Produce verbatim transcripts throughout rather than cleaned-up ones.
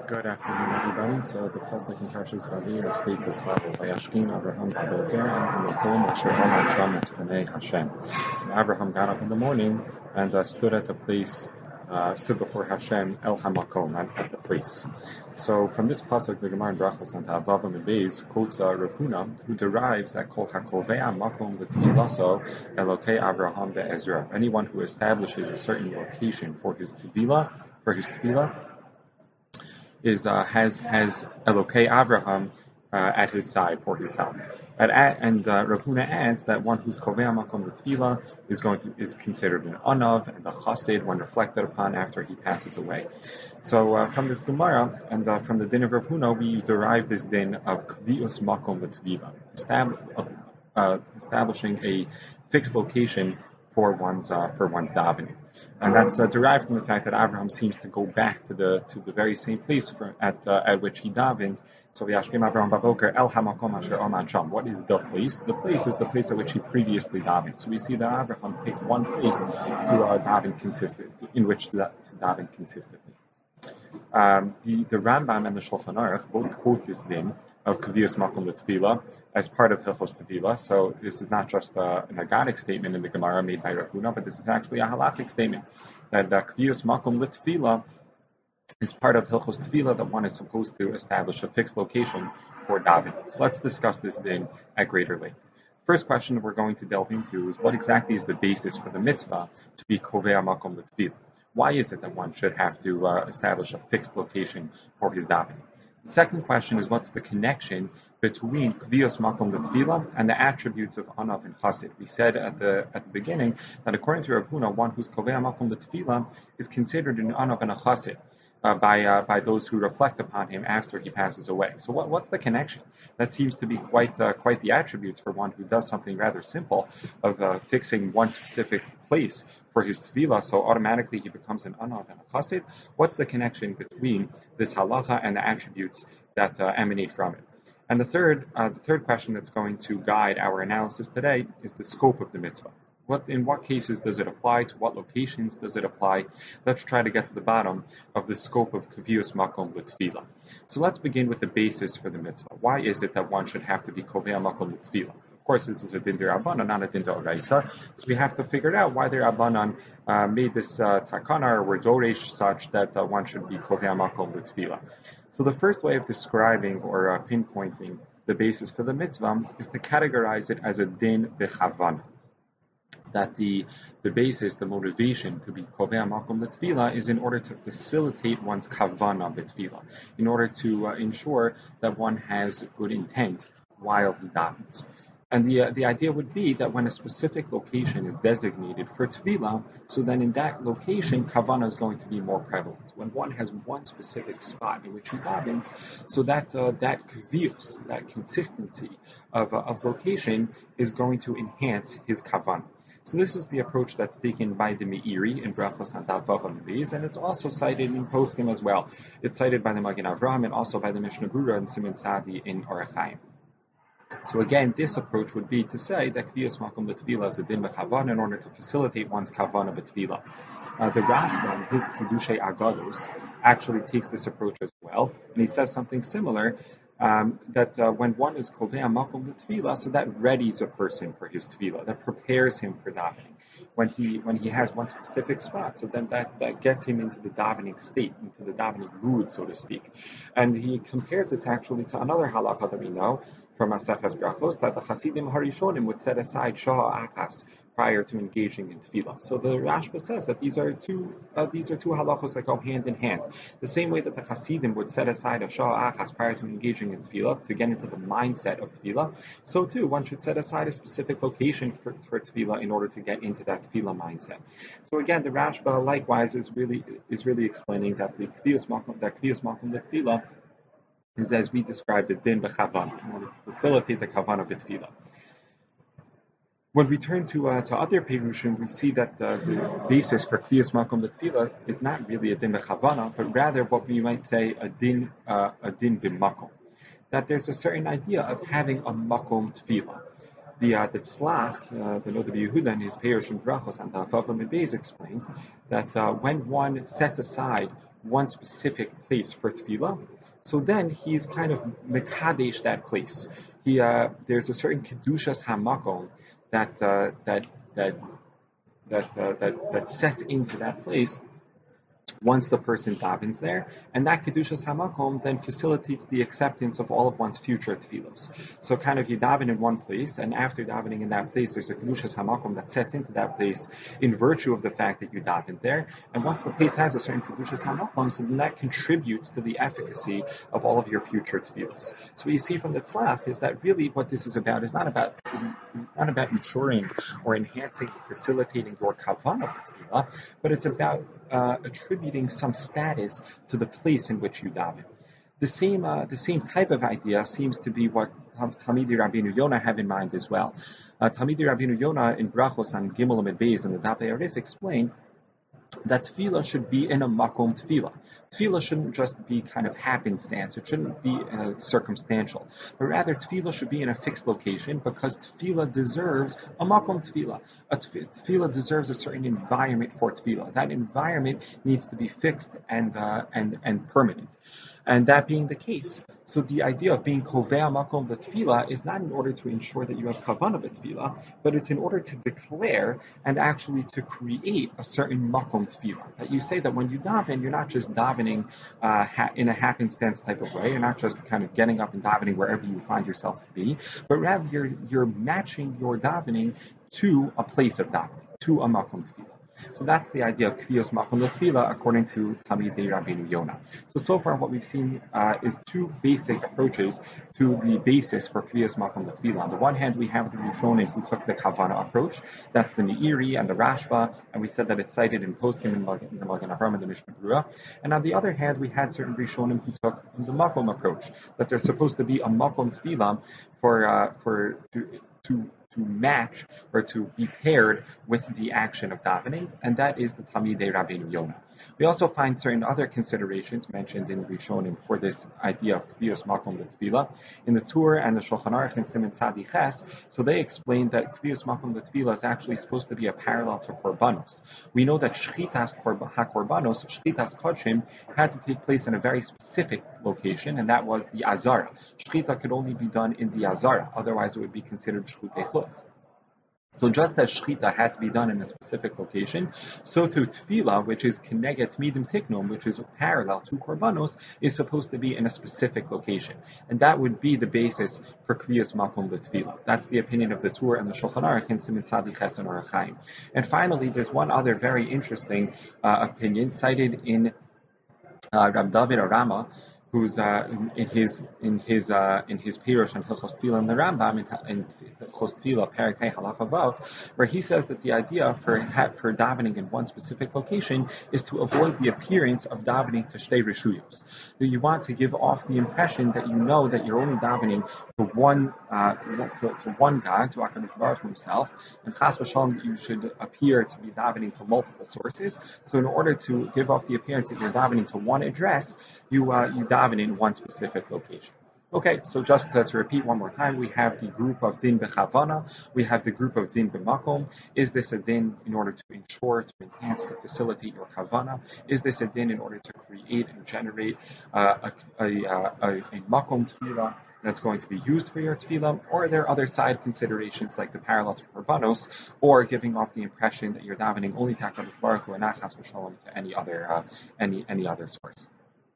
Good afternoon, everybody. So the pasuk in Parshas Vayera states as follows: "Vayashkin Avraham b'boker and hamakom asher amad sham espanei Hashem." And Avraham got up in the morning and uh, stood at the place, uh, stood before Hashem El Hamakom, at, at the place. So from this pasuk, the Gemara in Brachos and Havavam and Beis quotes uh, Rav Huna, who derives that Kol Hakovea Makom L'Tfilaso Elokei Avraham be'Ezra. Anyone who establishes a certain location for his tefillah, for his tefillah. Is uh, has has Elokei Avraham uh, at his side for his help, and, and uh, Rav Huna adds that one who's kovea makom l'tefillah is going to is considered an anav and a chassid when reflected upon after he passes away. So uh, from this Gemara and uh, from the din of Rav Huna, we derive this din of kvius makom l'tefillah, estab- uh, establishing a fixed location for one's uh, for one's davening. And that's uh, derived from the fact that Avraham seems to go back to the to the very same place for, at uh, at which he davened. So Vayashkim Avraham b'boker El Hamakom Asher Amad Sham. What is the place? The place is the place at which he previously davened. So we see that Avraham picked one place to uh, daven consistent, in which to, to daven consistently. Um, the, the Rambam and the Shulchan Aruch both quote this din of Kvius Makom L'Tefillah as part of Hilchos Tefillah. So this is not just a, an agadic statement in the Gemara made by Rav Huna, but this is actually a halachic statement that uh, Kvius Makom L'Tefillah is part of Hilchos Tefillah, that one is supposed to establish a fixed location for davening. So let's discuss this din at greater length. First question we're going to delve into is what exactly is the basis for the mitzvah to be Kovea Makom L'Tefillah? Why is it that one should have to uh, establish a fixed location for his davening? The second question is what's the connection between Kvios Makom L'Tefillah and the attributes of Anav and Chassid? We said at the at the beginning that according to Rav Huna, one who's Kovea Makom L'Tefillah is considered an Anav and a Chassid. Uh, by uh, by those who reflect upon him after he passes away. So what, what's the connection? That seems to be quite uh, quite the attributes for one who does something rather simple of uh, fixing one specific place for his tefillah, so automatically he becomes an anav and a chassid. What's the connection between this halacha and the attributes that uh, emanate from it? And the third uh, the third question that's going to guide our analysis today is the scope of the mitzvah. What, in what cases does it apply? To what locations does it apply? Let's try to get to the bottom of the scope of Kvius Makom L'Tefillah. So let's begin with the basis for the mitzvah. Why is it that one should have to be Kovea Makom L'Tefillah? Of course, this is a din d'Rabbanan, not a din d'Oraisa. So we have to figure out why the Rabbanan uh, made this uh, takana or doresh such that uh, one should be Kovea Makom L'Tefillah. So the first way of describing or uh, pinpointing the basis for the mitzvah is to categorize it as a din b'chavana. That the the basis, the motivation to be kovea makom l'tefillah is in order to facilitate one's kavana b'tefillah, in order to uh, ensure that one has good intent while he davens. And the uh, the idea would be that when a specific location is designated for tefillah, so then in that location, kavana is going to be more prevalent. When one has one specific spot in which he davens, so that uh, that kvius, that consistency of uh, of location is going to enhance his kavana. So this is the approach that's taken by the Meiri in Brachos and Vavam Beis, and it's also cited in Poskim as well. It's cited by the Magen Avraham and also by the Mishnah Berurah and Siman Sadi in Orach Chaim. So again, this approach would be to say that Kvius Makom L'Tefillah is a din b'chavana in order to facilitate one's kavana b'tefillah. Uh, the Rashbam, his Chidushei Agados, actually takes this approach as well, and he says something similar. Um, that uh, when one is kovea makom l'tefillah, so that readies a person for his tefillah, that prepares him for davening. When he when he has one specific spot, so then that, that gets him into the davening state, into the davening mood, so to speak. And he compares this actually to another halacha that we know from Masechas Brachos, that the Chasidim Harishonim would set aside Shah Achas prior to engaging in tefillah. So the Rashba says that these are two uh, these are two halachos that go hand in hand. The same way that the Chasidim would set aside a Shah Achas prior to engaging in tefillah to get into the mindset of tefillah, so too one should set aside a specific location for, for tefillah in order to get into that tefillah mindset. So again, the Rashba likewise is really is really explaining that the Kvius Makom that Kvius Makom L'Tefillah is as we described the din b'chavana, in order to facilitate the kavana b'tefillah. When we turn to uh, to other perushim, we see that uh, the basis for Kvius Makom L'Tefillah is not really a din b'chavana, but rather what we might say a din uh, a din b'makom. That there's a certain idea of having a makom tefillah. The uh, the Tzlach, uh, the Noda Yehuda in his Perush and Brachos and Vavam Beis explains that uh, when one sets aside one specific place for tefillah, so then he's kind of mekadesh that place. He uh, there's a certain kedushas hamakom that uh, that that that uh, that that sets into that place once the person davens there, and that kedushas hamakom then facilitates the acceptance of all of one's future tefillos. So kind of you daven in one place, and after davening in that place, there's a kedushas hamakom that sets into that place in virtue of the fact that you davened there. And once the place has a certain kedushas hamakom, so then that contributes to the efficacy of all of your future tefillos. So what you see from the tzlach is that really what this is about is not about it's not about ensuring or enhancing, facilitating your kavanah tefillah, but it's about uh, attributing some status to the place in which you daven. The same, uh, the same type of idea seems to be what Talmidei Rabbeinu Yonah have in mind as well. Uh, Talmidei Rabbeinu Yonah in Brachos on Gimel Amid Beis and the Dapei Arif explain that tefillah should be in a makom tefillah. Tefillah shouldn't just be kind of happenstance. It shouldn't be uh, circumstantial. But rather, tefillah should be in a fixed location because tefillah deserves a makom tefillah. A tefillah deserves a certain environment for tefillah. That environment needs to be fixed and uh, and and permanent. And that being the case, so the idea of being kovea makom b'tefillah is not in order to ensure that you have kavanah b'tefillah, but it's in order to declare and actually to create a certain makom tefillah. That you say that when you daven, you're not just davening uh, ha- in a happenstance type of way. You're not just kind of getting up and davening wherever you find yourself to be, but rather you're you're matching your davening to a place of davening, to a makom tefillah. So that's the idea of kviyos makom letefillah according to Talmidei Rabbeinu Yonah. So so far what we've seen uh, is two basic approaches to the basis for kviyos makom letefillah. On the one hand, we have the Rishonim who took the Kavanah approach. That's the Meiri and the Rashba, and we said that it's cited in Poskim in the Magen Avraham and the Mishnah Berurah. And on the other hand, we had certain Rishonim who took the makom approach, that there's supposed to be a makom tefillah for uh, for to, to to match or to be paired with the action of davening, and that is the Talmidei Rabbeinu Yonah. We also find certain other considerations mentioned in Rishonim for this idea of kviyos makom letefillah. In the Tur and the Shulchan Aruch in Siman Tzadi Ches, so they explained that kviyos makom letefillah is actually supposed to be a parallel to korbanos. We know that shchitas hakorbanos, shchitas kodshim, had to take place in a very specific location, and that was the Azara. Shchita could only be done in the Azara, otherwise it would be considered shchutei chutz. So just as shchita had to be done in a specific location, so too tefillah, which is keneget midim tiknum, which is parallel to korbanos, is supposed to be in a specific location. And that would be the basis for kviyos makom letefillah. That's the opinion of the Tur and the Shulchan Aruch in Siman Tzadi Ches and Orach Chaim. And finally, there's one other very interesting uh, opinion cited in uh, Rab David Arama, who's uh, in, in his in his uh, in his Pirush and Hilchos Tefillah and the Rambam in Hilchos Tefillah Perek Hey Halacha Vav, where he says that the idea for for davening in one specific location is to avoid the appearance of davening to shtei reshuyos. That you want to give off the impression that you know that you're only davening to one uh, to, to one God, to HaKadosh Baruch Hu himself, and chas v'shalom that you should appear to be davening to multiple sources. So in order to give off the appearance that you're davening to one address, you uh, you daven in one specific location. Okay, so just to, to repeat one more time, we have the group of din bechavana, we have the group of din b'makom. Is this a din in order to ensure, to enhance, to facilitate your kavana? Is this a din in order to create and generate uh, a, a, a, a, a makom tefillah that's going to be used for your tefillah? Or are there other side considerations like the parallel to korbanos, or giving off the impression that you're davening only to HaKadosh Baruch Hu and not chas v'shalom to any other uh, any any other source?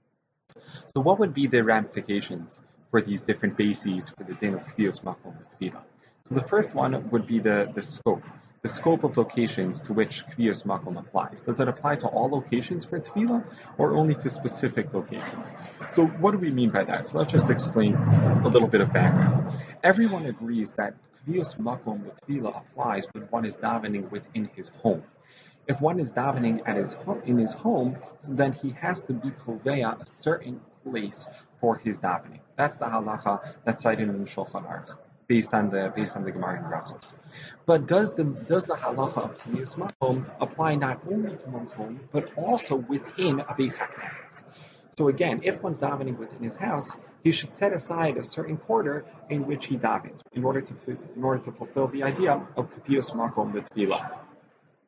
So what would be the ramifications for these different bases for the din of kviyos makom letefillah? So the first one would be the, the scope, the scope of locations to which kviyos makom applies. Does it apply to all locations for tefillah or only to specific locations? So what do we mean by that? So let's just explain a little bit of background. Everyone agrees that kviyos makom letefillah applies when one is davening within his home. If one is davening at his home, in his home, so then he has to be koveya a certain place for his davening. That's the halacha that's cited in the Shulchan Aruch, based on the based on the Gemara in Brachos. But does the does the halacha of kviyos makom apply not only to one's home but also within a Beis HaKnesses? So again, if one's davening within his house, he should set aside a certain quarter in which he davens in order to in order to fulfill the idea of kviyos makom letefillah.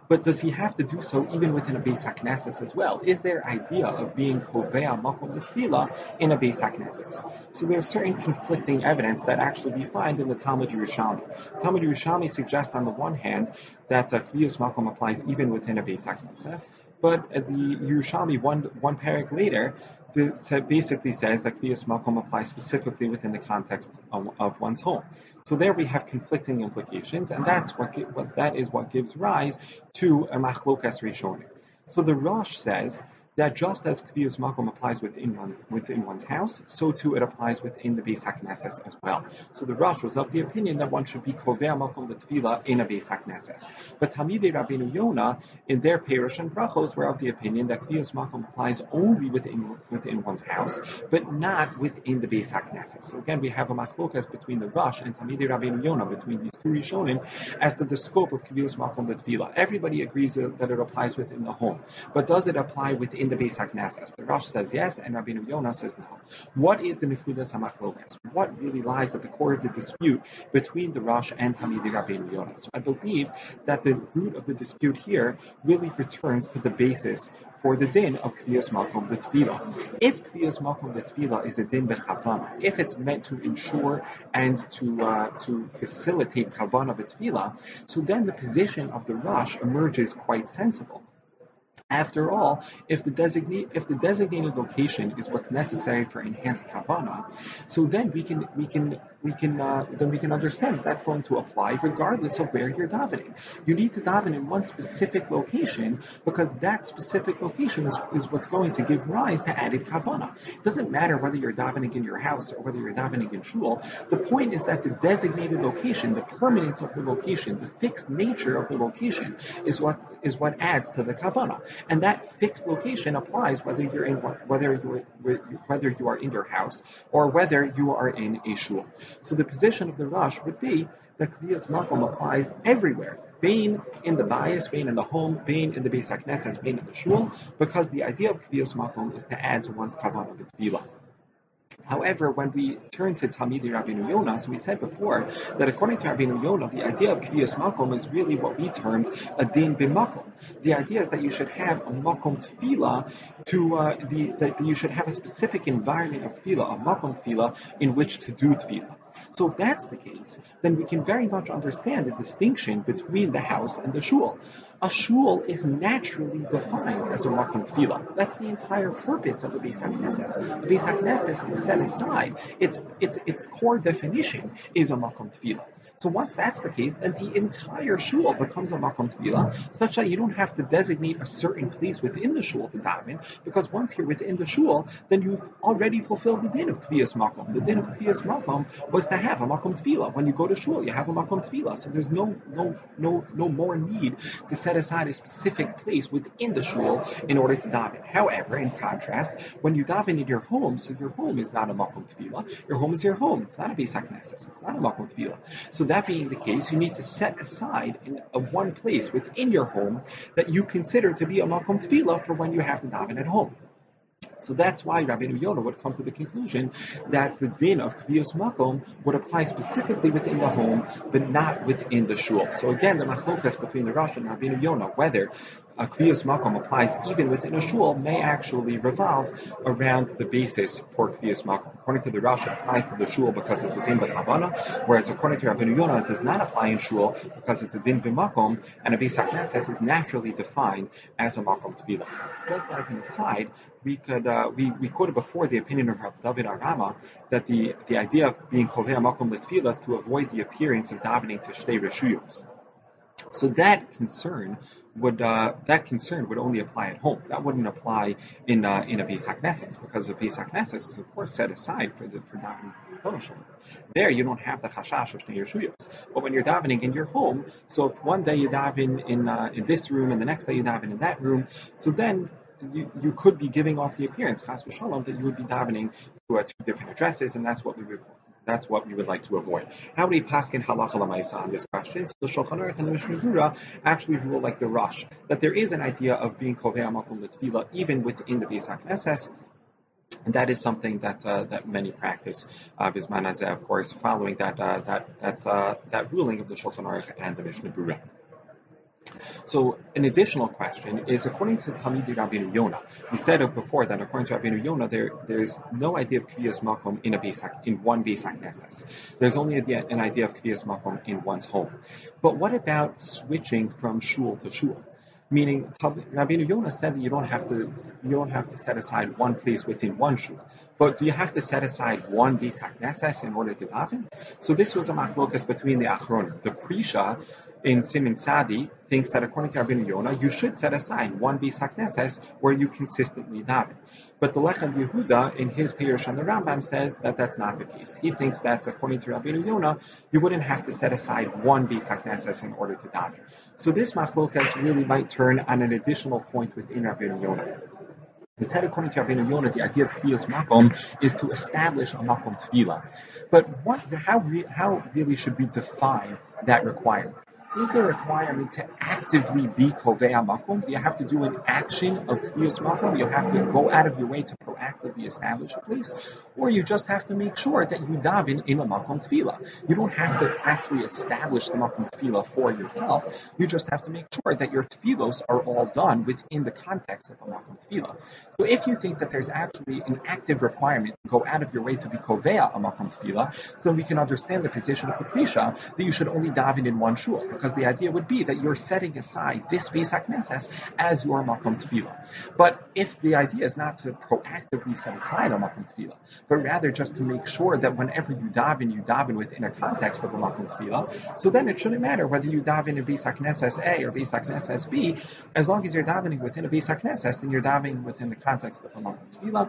But does he have to do so even within a Beis HaKnesses as well? Is there idea of being kovea makom letfila in a Beis HaKnesses? So there's certain conflicting evidence that actually we find in the Talmud Yerushalmi. Talmud Yerushalmi suggests on the one hand that uh, kviyus makom applies even within a Beis HaKnesses, but uh, the Yerushalmi one one parak later the, basically says that kviyus makom applies specifically within the context of, of one's home. So there we have conflicting implications, and that's what, what that is what gives rise to a machlokas rishonim. So the Rosh says that just as kviyus makom applies within one, within one's house, so too it applies within the Beis HaKnesses as well. So the Rosh was of the opinion that one should be kovea makom letfila in a Beis HaKnesses. But Talmidei Rabbeinu Yonah, in their Perush and Brachos, were of the opinion that kviyus makom applies only within within one's house, but not within the Beis HaKnesses. So again, we have a machlokas between the Rosh and Talmidei Rabbeinu Yonah, between these two Rishonim, as to the scope of kviyus makom letfila. Everybody agrees that it applies within the home, but does it apply within the Beis HaKnesses? The Rosh says yes, and Rabbeinu Yonah says no. What is the Nekudas HaMachlokas? What really lies at the core of the dispute between the Rosh and Talmidei Rabbeinu Yonah? So I believe that the root of the dispute here really returns to the basis for the din of kviyus makom letfila. If kviyus makom letfila is a din bechavana, if it's meant to ensure and to uh, to facilitate kavana betfila, so then the position of the Rosh emerges quite sensible. After all, if the designate if the designated location is what's necessary for enhanced kavana, so then we can we can we can uh, then we can understand that that's going to apply regardless of where you're davening. You need to daven in one specific location because that specific location is, is what's going to give rise to added kavana. It doesn't matter whether you're davening in your house or whether you're davening in shul. The point is that the designated location, the permanence of the location, the fixed nature of the location is what is what adds to the kavana. And that fixed location applies whether you're in whether you whether you are in your house or whether you are in a shul. So the position of the Rosh would be that kviyus makom applies everywhere, being in the bayis, being in the home, being in the Beis HaKnesses, being in the shul, because the idea of kviyus makom is to add to one's kavanah b'tefillah. However, when we turn to Talmidei Rabbeinu Yonah, so we said before that according to Rabbeinu Yonah, the idea of kviyus makom is really what we termed a din b'makom. The idea is that you should have a makom tefillah, to uh, the that you should have a specific environment of tefillah, a makom tefillah, in which to do tefillah. So if that's the case, then we can very much understand the distinction between the house and the shul. A shul is naturally defined as a makom tefillah. That's the entire purpose of the Beis HaKnesses. The Beis HaKnesses is set aside. Its its its core definition is a makom tefillah. So once that's the case, then the entire shul becomes a makom tefillah, such that you don't have to designate a certain place within the shul to daven, because once you're within the shul, then you've already fulfilled the din of kviyus makom. The din of kviyus makom was to have a makom tefillah. When you go to shul, you have a makom tefillah. So there's no no no no more need to set aside a specific place within the shul in order to daven. However, in contrast, when you daven in your home, so your home is not a makom tefillah. Your home is your home. It's not a Beis HaKnesses. It's not a makom tefillah. So that being the case, you need to set aside in a one place within your home that you consider to be a makom tefillah for when you have to daven at home. So that's why Rabbeinu Yonah would come to the conclusion that the din of kviyus makom would apply specifically within the home, but not within the shul. So again, the machlokas between the Rosh and Rabbeinu Yonah, whether a kviyus makom applies even within a shul, may actually revolve around the basis for kviyus makom. According to the Rosh, it applies to the shul because it's a din b'chavana, whereas according to Rabbeinu Yonah, it does not apply in shul because it's a din b'makom, and a Beis HaKnesses is naturally defined as a makom tefillah. Just as an aside, we could uh, we we quoted before the opinion of Rabbi David Arama that the the idea of being kovea makom letefillah is to avoid the appearance of davening to shtei reshuyos. So that concern would uh, that concern would only apply at home. That wouldn't apply in uh, in a Beis HaKnesses, because a Beis HaKnesses is of course set aside for the for davening for the Shalom. There you don't have the chashash of shnei reshuyos. But when you're davening in your home, so if one day you daven in uh, in this room and the next day you daven in that room, so then You, you could be giving off the appearance, chas v'shalom, that you would be davening to uh, two different addresses, and that's what we would that's what we would like to avoid. How many paskin halacha l'maisa on this question? So the Shulchan Aruch and the Mishnah Berurah actually rule like the Rosh, that there is an idea of being kovea makom letefillah even within the Beis HaKnesses. And that is something that uh, that many practice, uh, Bisman Hazeh, of course, following that uh, that that uh, that ruling of the Shulchan Aruch and the Mishnah Berurah. So an additional question is, according to Talmidei Rabbeinu Yonah, we said it before that according to Rabbeinu Yonah, there there's no idea of Kviyas Makom in a Beis Ha- in one Beis HaKnesses. There's only idea, an idea of Kviyas Makom in one's home. But what about switching from shul to shul? Meaning, Rabbeinu Yonah said that you don't have to you don't have to set aside one place within one shul, but do you have to set aside one Beis HaKnesses in order to daven? So this was a machlokas between the Achronim. The Prisha in Siman Sadi thinks that according to Rabbeinu Yonah, you should set aside one Beis HaKnesses where you consistently daven. But the Lechem Yehuda, in his Pirush on the Rambam, says that that's not the case. He thinks that according to Rabbeinu Yonah, you wouldn't have to set aside one Beis HaKnesses in order to daven. So this machlokas really might turn on an additional point within Rabbeinu Yonah. We said according to Rabbeinu Yonah, the idea of Kviyas Makom is to establish a Makom Tefillah. But what, how, re, how really should we define that requirement? Is there a requirement to actively be Kovea Makom? Do you have to do an action of Kviyas Makom? You have to go out of your way to proactively establish a place? Or you just have to make sure that you daven in a Makom Tefillah. You don't have to actually establish the Makom Tefillah for yourself. You just have to make sure that your Tefillos are all done within the context of a Makom Tefillah. So if you think that there's actually an active requirement to go out of your way to be Kovea a Makom Tefillah, so we can understand the position of the Prisha that you should only daven in one shul. Because the idea would be that you're setting aside this Beis HaKnesses as your Makom Tefillah. But if the idea is not to proactively set aside a Makom Tefillah, but rather just to make sure that whenever you daven, you daven within a context of a Makom Tefillah, so then it shouldn't matter whether you daven in Beis HaKnesses A or Beis HaKnesses B, as long as you're davening within a Beis HaKnesses, then you're davening within the context of a Makom Tefillah.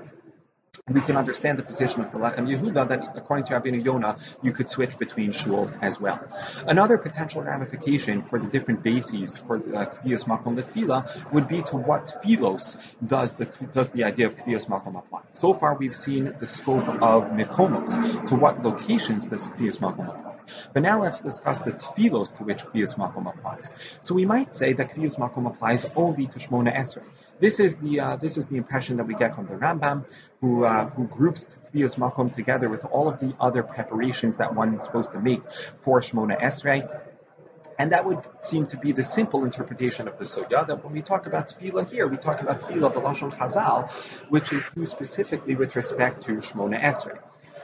We can understand the position of the Lechem Yehuda that according to Rabbeinu Yonah, you could switch between shuls as well. Another potential ramification for the different bases for uh, Kviyas Makom Letfila would be to what Tfilos does the does the idea of Kviyas Makom apply. So far, we've seen the scope of Mikomos, to what locations does Kviyas Makom apply. But now let's discuss the Tfilos to which Kviyas Makom applies. So we might say that Kviyas Makom applies only to Shmona Esrei. This is the uh, this is the impression that we get from the Rambam, who uh, who groups Kviyas Makom together with all of the other preparations that one is supposed to make for Shmona Esrei. And that would seem to be the simple interpretation of the Sugya, that when we talk about Tefillah here, we talk about Tefillah B'Lashon Chazal, which is specifically with respect to Shmona Esrei.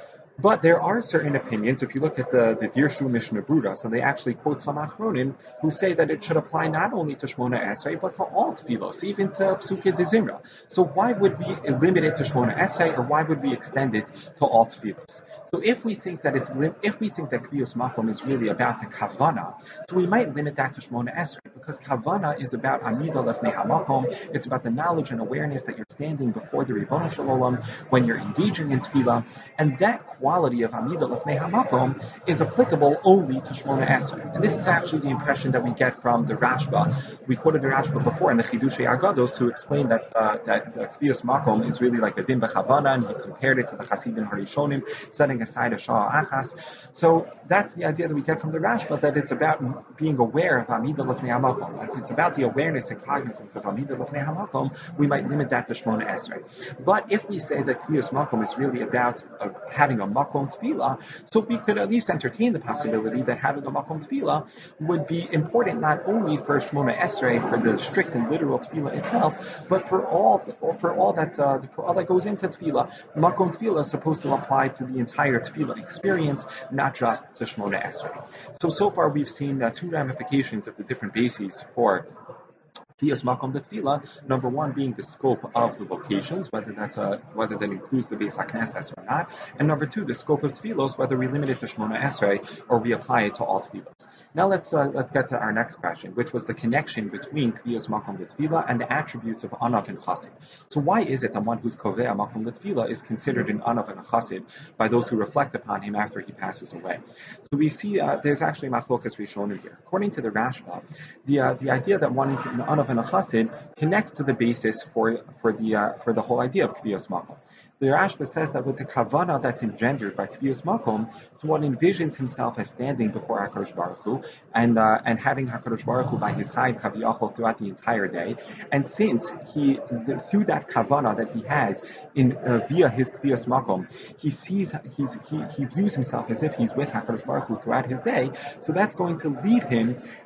But there are certain opinions, if you look at the, the Dirshu Mishnah Brura, so they actually quote some Achronim who say that it should apply not only to Shmona Esrei, but to all Tfilos, even to Psuke de Zimra. So why would we limit it to Shmona Esrei, or why would we extend it to all Tfilos? So if we think that it's if we think that Kviyas Makom is really about the Kavana, so we might limit that to Shmona Esrei, because Kavana is about Amida Lefnei HaMakom, it's about the knowledge and awareness that you're standing before the Ribono Shel Olam when you're engaging in Tefillah, and that quality of Amida Lefnei HaMakom is applicable only to Shmona Esrei. And this is actually the impression that we get from the Rashba. We quoted the Rashba before in the Chidushei Agados, who explained that uh, that uh, Kviyas Makom is really like a Din B'Chavana, and he compared it to the Hasidim Harishonim, setting aside a Shah Achas. So that's the idea that we get from the Rashba, that it's about being aware of Amida Lefnei HaMakom. If it's about the awareness and cognizance of Amida Lefnei HaMakom, we might limit that to Shmona Esrei. But if we say that Kviyas Makom is really about uh, having a Makom Tefillah, so we could at least entertain the possibility that having a Makom Tefillah would be important not only for Shmona Esrei, for the strict and literal Tefillah itself, but for all for all that uh, for all that goes into Tefillah. Makom Tefillah is supposed to apply to the entire Tefillah experience, not just to Shmona Esrei. So so far we've seen uh, two ramifications of the different bases for Kviyas Makom Letfila. Number one being the scope of the locations, whether that's a, whether that includes the Beis HaKnesses or not, and number two, the scope of Tfilos, whether we limit it to Shmona Esrei or we apply it to all Tfilos. Now let's uh, let's get to our next question, which was the connection between Kviyas Makom Letfila and the attributes of Anav and Chassid. So why is it that one who's Kovea Makom Letfila is considered an Anav and a Chassid by those who reflect upon him after he passes away? So we see uh, there's actually Machlokas Rishonim here. According to the Rashba, the uh, the idea that one is an Anav and a Chassid connects to the basis for for the uh, for the whole idea of Kviyas Makom. The Rashba says that with the kavana that's engendered by Kviyas Makom, so one envisions himself as standing before HaKadosh Baruch Hu and uh, and having HaKadosh Baruch Hu by his side, Kaviyachol, throughout the entire day. And since he, the, through that kavana that he has in uh, via his Kviyas Makom, he sees, he's, he he views himself as if he's with HaKadosh Baruch Hu throughout his day. So that's going to lead him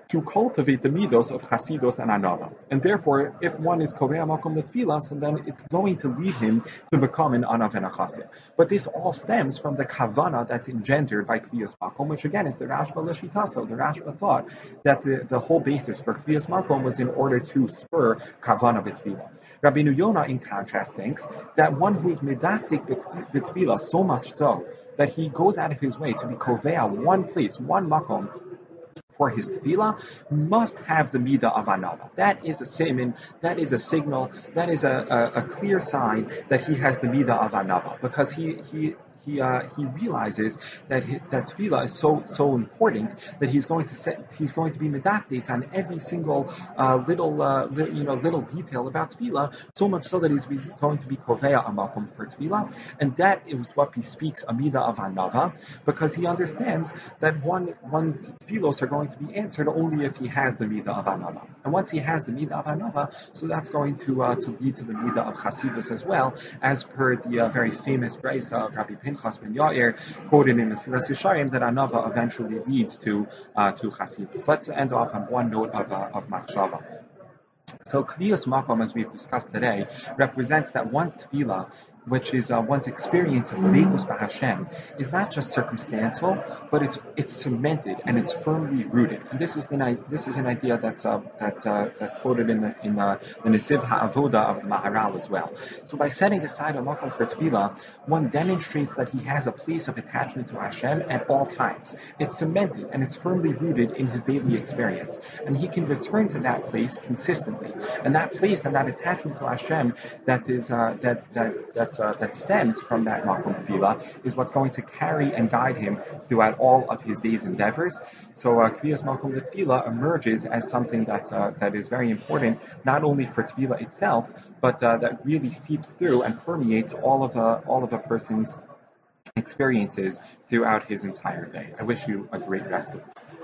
to cultivate the midos of chasidus and anava. And therefore, if one is kovea makom letfilas, and then it's going to lead him to become an anav and a chasid. But this all stems from the kavana that's engendered by kviyas makom, which again is the Rashba Lashitaso. The Rashba thought that the, the whole basis for kviyas makom was in order to spur kavana b'tfila. Rabbeinu Yonah, in contrast, thinks that one who is medactic b'tfila so much so that he goes out of his way to be kovea one place, one makom, for his tefillah, must have the midah of anava. That is a siman, that is a signal, that is a, a, a clear sign that he has the midah of anava, because he he he uh, he realizes that he, that tefillah is so so important that he's going to set, he's going to be medactic on every single uh, little uh, li, you know little detail about tefillah, so much so that he's be, going to be koveya amakom for tefillah, and that is what bespeaks a midah of anava, because he understands that one one tefillos are going to be answered only if he has the midah of anava, and once he has the midah of anava, so that's going to uh, to lead to the midah of chasidus as well, as per the uh, very famous brisa of Rabbi Pinchas ben Yair, quoted in Mesilas Yesharim, that anava eventually leads to uh, to chasidus. Let's end off on one note of uh, of machshava. So kviyas makom, as we've discussed today, represents that one's tefillah, which is uh, one's experience of dveikus b'Hashem, is not just circumstantial, but it's it's cemented and it's firmly rooted. And this is the this is an idea that's uh, that uh, that's quoted in the in uh, the Nesiv Ha'avoda of the Maharal as well. So by setting aside a makom for tefillah, one demonstrates that he has a place of attachment to Hashem at all times. It's cemented and it's firmly rooted in his daily experience, and he can return to that place consistently. And that place and that attachment to Hashem that is uh, that that that Uh, that stems from that makom tefillah is what's going to carry and guide him throughout all of his day's endeavors. So uh, kviyas makom tefillah emerges as something that uh, that is very important, not only for tefillah itself, but uh, that really seeps through and permeates all of a all of a person's experiences throughout his entire day. I wish you a great rest of it.